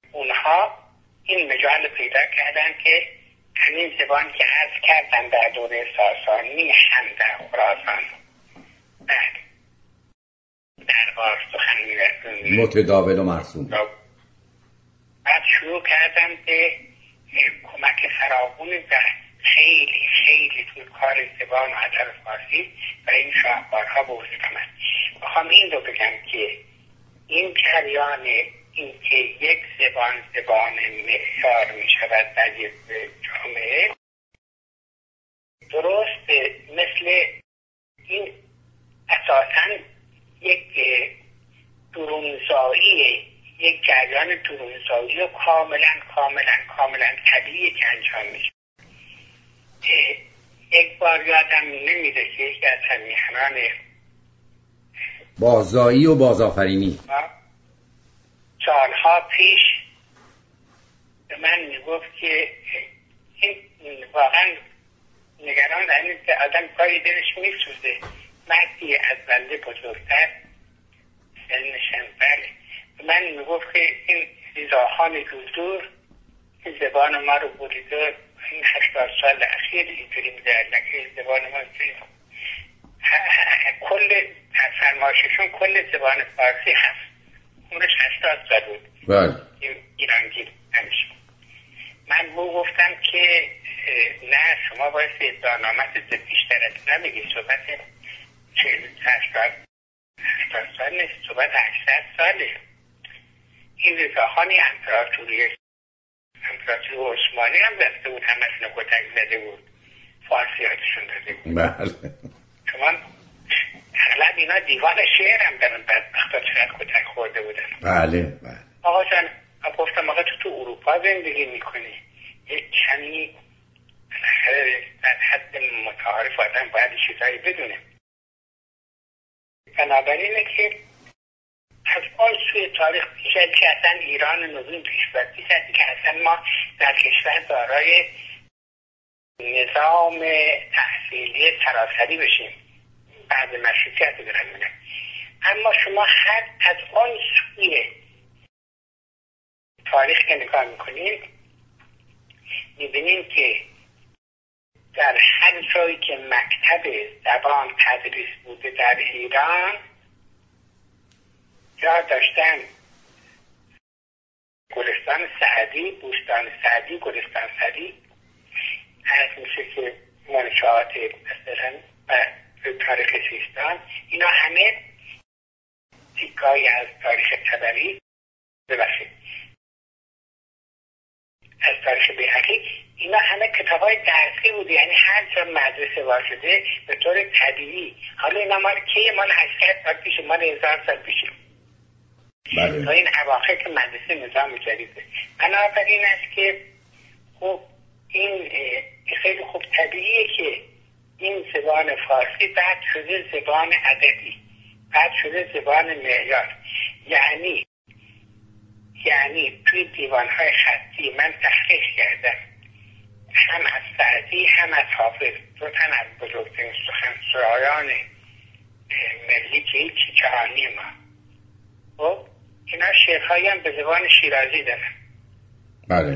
اونها این مجال پیدا کردن که همین زبان که عرض کردن در دوره ساسانی هم در خراسان بعد دربار سخن می‌رسوند متداول و مرسوم. بعد شروع کردن به کمک فراوانی و خیلی خیلی توی کار زبان و ادب فارسی برای این شاهکارها به وجود آمد. میخوام این رو بگم که این جریان این که یک زبان معیار می شود در یک جامعه، درست مثل این اساساً یک درونزایی، یک جریان درونزایی و کاملا طبیعی که انجام میشه. یک بار یادم نمیده که یکی از همیهنان بازایی و بازآفرینی سالها پیش به من میگفت که این واقعا نگران در اینه که آدم کاری دلش میسوزه، مردی از بنده بزرگتر سنشم بله به من میگفت که این زیزاخان دور این زبان ما رو بریده، این 80 سال اخیر اینجوری می‌دارن که زبان ما کل فرمایششون کل زبان فارسی هست، عمرش 80 سال بود. بله ایرانگیر همیشه. من گفتم که نه شما باید ادعانامت بیشتر از نمیگی، صحبت 80 سال نیست، صحبت 800 ساله. این رضاخانی امپراتوری عثمانی هم رفته بود، همشون کتک زده بود، فارسیاتشون داده بود. بله شما اغلب اینا دیوان شعر هم دارن، بدبختا چقدر کتک خورده بودن. بله بله. آقا جان گفتم آقا تو اروپا زندگی میکنی، یک کمی در حد متعارف آدم باید چیزایی بدونه. بنابراینه که از آن سوی تاریخ پیشد که اصلا ایران نظام پیشبرتی کردی که اصلا ما در کشور دارای نظام تحصیلی سراسری بشیم بعد مشروطیت برمونه. اما شما هر از آن سوی تاریخ که نگاه میکنید میبینید که در هر جایی که مکتب زبان تدریس بوده در ایران جا داشتن گلستان سعدی، بوستان سعدی، گلستان سعدی، از میشه که منشآت مثلا و تاریخ سیستان، اینا همه تیکایی از تاریخ تبری ببخشید از تاریخ بیهقی، اینا همه کتابای درسی بوده. یعنی هر جا مدرسه واجده به طور طبیعی، حالا اینا مال کیه؟ مال 800 سال پیش، مال 1000 سال پیش. بله. تا این اواخر که مدرسه نظام جدیده. بنابراین است که خب این خیلی خوب طبیعیه که این زبان فارسی بعد شده زبان ادبی، بعد شده زبان معیار. یعنی توی دیوانهای خطی من تحقیق کردم، هم از سعدی هم از حافظ، دو تن از بزرگترین سخنسرایان ملی که هیچ جهانی ما، خب اینا شعرهایی هم به زبان شیرازی دارن. بله.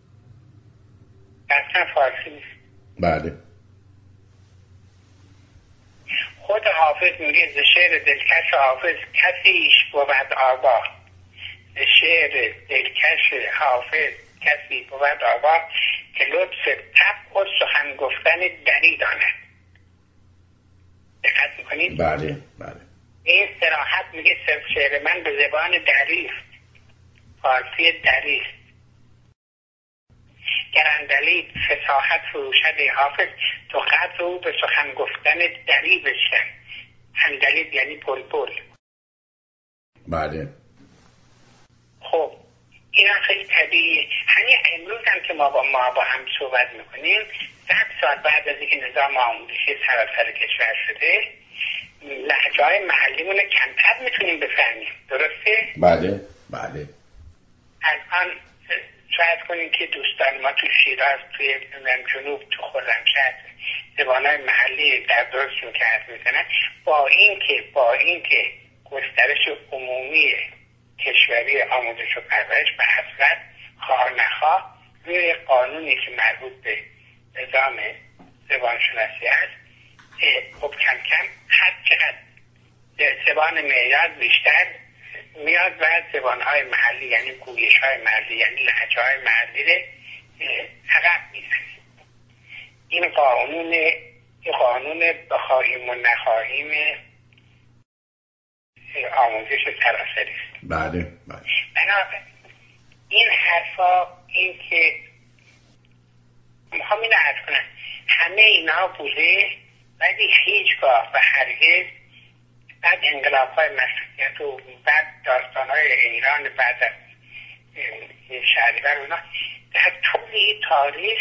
اصلا فارسی نیست. بله. خود حافظ میگه ز شعر دلکش حافظ کسیش بود آگاه، ز شعر دلکش حافظ کسی بود آگاه که لطف طبع و سخن گفتن دری داند. دقت میکنید؟ بله بله. این صراحت میگه شعر من به زبان دریست، فارسی دریست. گرندلی فصاحت فروشد حافظ تو قدر او به سخن گفتن دری بشن. اندلیب یعنی بلبل. بله. خب این خیلی طبیعیه. همین امروز هم که ما با هم صحبت میکنیم 100 سال بعد از اینکه نظام آموزشی سراسر کشور شده لهجه‌های محلیمون کمتر میتونیم بفهمیم، درسته؟ بله بله. الان شاید کنیم که دوستان ما تو شیراز، توی جنوب، تو خرمشهر زبانهای محلی در درستشون که حرف میزنن، با اینکه گسترش عمومی کشوری اداره آموزش و پرورش به حسرت خواه نخواه روی قانونی که مربوط به نظام زبانشناسی است خب کم کم هر چقدر زبان معیار بیشتر میاد و زبانهای محلی یعنی گویش‌های محلی یعنی لهجه‌های محلی رو عقب میزنه. این قانون بخواهیم و نخواهیم آموزش سراسری است. بله. بنابراین این حرفا این که میخوام اینو عرض کنم همه اینا بوده ولی هیچگاه و هرگز بعد انقلاب‌های مشروطیت و بعد داستان‌های ایران بعد از شهریور اونا در طول تاریخ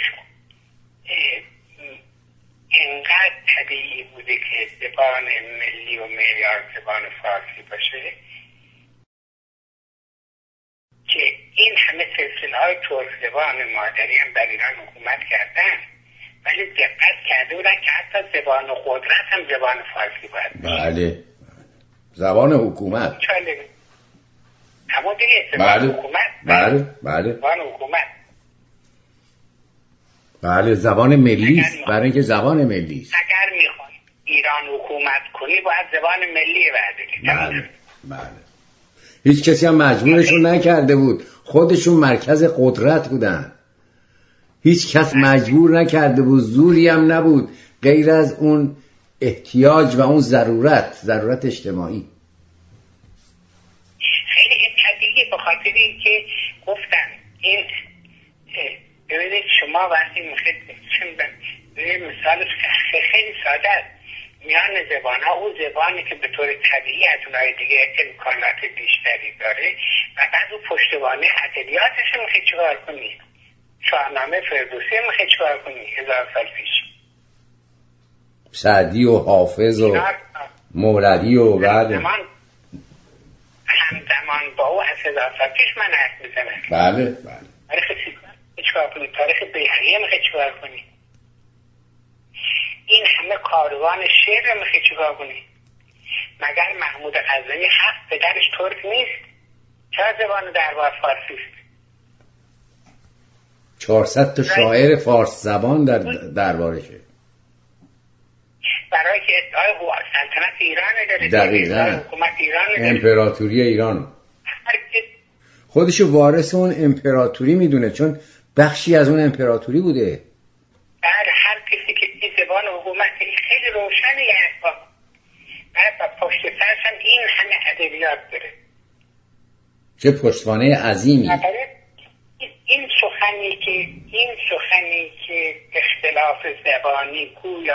اینقدر طبیعی بوده که زبان ملی و معیار زبان فارسی باشه که این همه سلسله‌های ترک زبان مادری هم در ایران حکومت کردن ولی دقت کرده بودن که حتی زبان قدرت هم زبان فارسی باید باشه. بله. زبان حکومت. همون دیگه زبان حکومت. بله. زبان حکومت. بله زبان ملی است برای اینکه زبان ملی است. اگر میخوای ایران حکومت کنی باید زبان ملی برداری. بله. هیچ کسی هم مجبورشون نکرده بود. خودشون مرکز قدرت بودن. هیچ کس مجبور نکرده بود. زوری هم نبود غیر از اون احتیاج و اون ضرورت اجتماعی. خیلی طبیعیه به خاطر اینکه گفتم این ببینید شما وقتی میخواید مثال خیلی ساده است میان زبان ها اون زبانی که به طور طبیعی از اونهای دیگه امکانات بیشتری داره و بعد اون پشتوانه ادبیاتش رو میخواید چیکار کنی؟ شاهنامه فردوسی میخواید چیکار کنی 1000 سال پیش؟ سعدی و حافظ و مولوی و بعد همزمان با او از 1000 سال پیش من حرف میزنم. بله. تاریخ چیکار کنی؟ تاریخ بیهقیه میخواید چیکار کنی؟ این همه کاروان شعر میخواید چیکار کنی؟ مگر محمود غزنوی هفت پدرش ترک نیست؟ چرا زبان دربار فارسی است؟ 400 تا شاعر فارس زبان در دربارشه. برای که ادعای سلطنت ایران داره. دقیقاً. حکومت ایران داره. امپراتوری ایران. خودشو وارث اون امپراتوری میدونه چون بخشی از اون امپراتوری بوده. هر کسی که این زبان حکومت خیلی روشنه یه حرفا بعد پشت سرش هم این همه ادبیات داره. چه پشتوانه عظیمی. این سخنی که اختلاف زبانی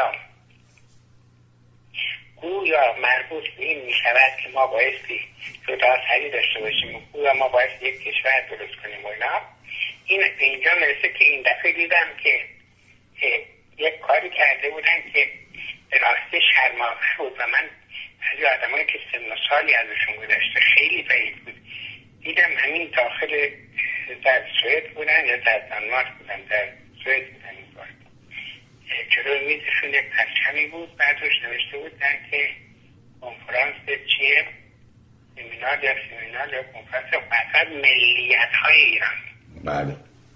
گویا مربوط به این می شود که ما بایستی جداسری داشته باشیم گویا ما بایستی یک کشور درست کنیم و اینا این به اینجا مرسه که این دفعه دیدم که یک کاری کرده بودن که به راستی شرم‌آور بود و من از آدمایی که سن و سالی ازشون گذشته خیلی بعید بود دیدم همین داخل در سوئد بودن یا در دانمارک بودن در سوئد بودن این بار جلوی میزشون یک پرچمی بود بعدش نوشته بودن که کنفرانس چیه سمینار یا کنفرانس فقط ملیت های ایران. بله.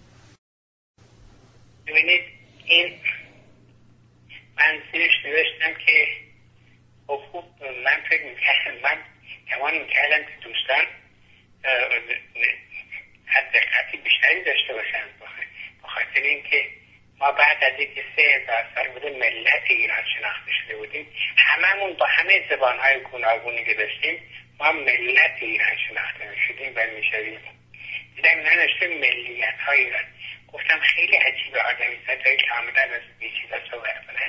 ببینید این من زیرش نوشتم که خوب من فکر میکردم من کمان میکردم که دوستان از دقتی بیشتری داشته باشن بخاطر اینکه ما بعد از اینکه 3000 سال بوده ملت ایران شناخته شده بودیم هممون با همه زبانهای گوناگونی که داشتیم ما ملت ایران شناخته میشدیم و میشدیم دیدم اینا نوشته ملیت های ایران گفتم خیلی عجیبه آدمی ستایی که آمدن از بیچیزا صحبت کنن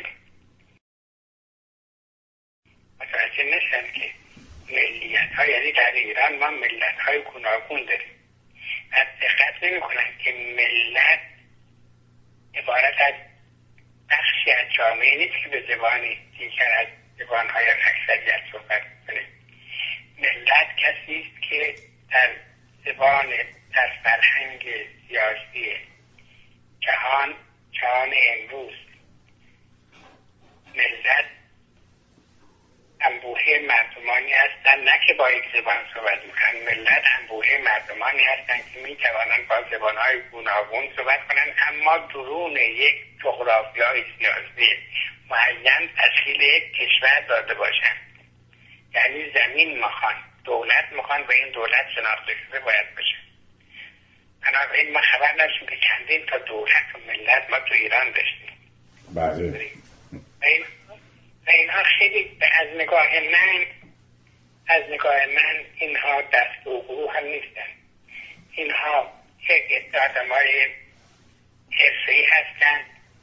متوجه نشن که ملیت ها یعنی در ایران ما ملت های گوناگون داریم از دقت نمی کنن که ملت عبارت از بخشی از جامعه نیست که به زبانی دیگر از زبانهای اکثریت صحبت کنه ملت کسی است که در در فرهنگ سیاسی جهان امروز ملت انبوه مردمانی هستن نه که با یک زبان صحبت میکنن ملت انبوه مردمانی هستند که میتوانند با زبانهای گوناگون صحبت کنند، اما درون یک جغرافیای سیاسی معین تشکیل یک کشور داده باشند. یعنی زمین میخوان، دولت میخوان و این دولت شناخته شده باید باشه. بنابراین ما خبر داشتیم که چندین تا دولت و ملت ما تو ایران داشتیم. بله. و اینها خیلی از نگاه من اینها دست و گروه هم نیستن. اینها یک آدمای حرفه‌ای هستن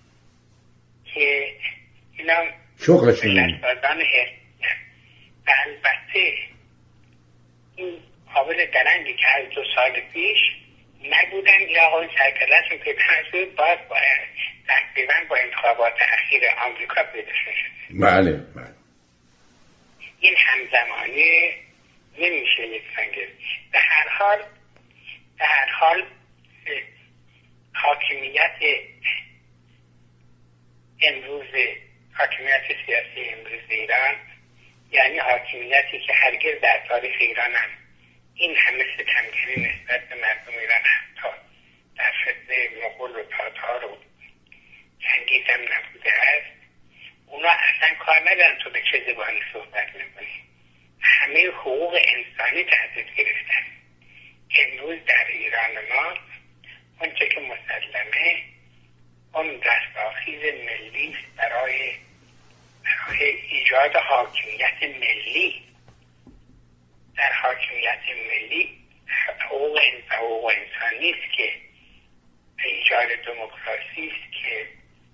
که اینا شغلشونه. دستاردان حرفه‌ای. و البته این قابل درنگی که از 2 سال پیش نبودن یا آقای سرکلهشون که تنظور باید تقریبا با انتخابات اخیر آمریکا پیدا شده. بله بله. این همزمانی نمیشه یکسان گرفت. به هر حال حاکمیت سیاسی امروز ایران، یعنی حاکمیتی که هرگز در تاریخ ایران هم این همه ستمگری نسبت به مردم ایران حتی در فتره مغول و تاتار و چنگیز هم نبوده است. اونا اصلا کار ندارن تو به چه زبانی صحبت میکنی. همه حقوق انسانی تحت گرفتن. امروز در ایران ما اونچه که مسلمه اون رستاخیز ملی برای ایجاد حاکمیت ملی. در حاکمیت ملی حقوق انسانی است که ایجاد دموکراسی است که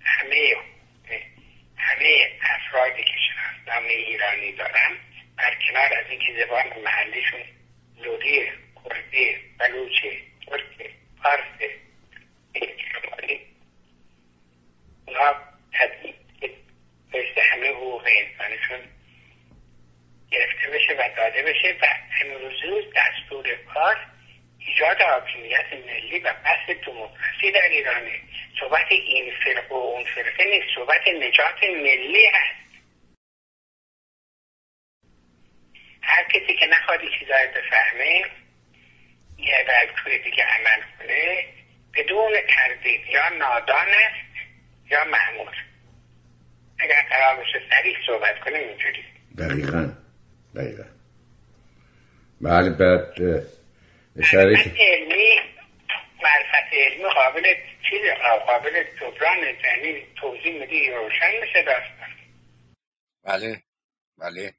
همه افرادی که شناسنامه ایرانی دارن در کنار از اینکه زبان محلیشون لری، کردی، بلوچی، ترکی، فارسی، شمالی، اونا تدریج بایسته همه حقوق انسانشون گرفته بشه و داده بشه و امروز دستور کار ایجاد حاکمیت ملی و بحث دموکراسی در ایرانه. صحبت این فرقه و اون فرقه نیست، صحبت نجات ملی هست. هر کسی که نخواد چیزایی بفهمه یه در توی دیگه عمل کنه بدون تردید یا نادان است یا مأمور. اگر قرار باشه صریح صحبت کنه اینجوری. دقیقاً. بله. بعد اشاره معرفت علمی قابل جبران، یعنی توضیح میدی روشن میشه داستان. بله